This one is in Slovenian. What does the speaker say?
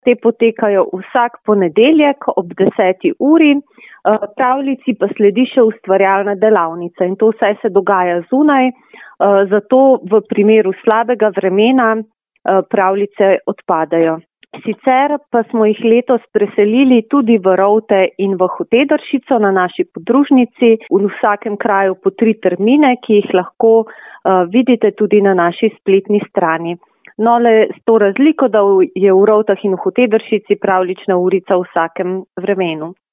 Te potekajo vsak ponedeljek ob 10. uri. Pravljici pa sledi še ustvarjalna delavnica in to vse se dogaja zunaj, zato v primeru slabega vremena pravljice odpadajo. Sicer pa smo jih letos preselili tudi v Rovte in v Hotedršico na naši podružnici, v vsakem kraju po 3 termine, ki jih lahko vidite tudi na naši spletni strani. No, le s to razliko, da je v Rovtah in v Hotedršici pravljična urica v vsakem vremenu.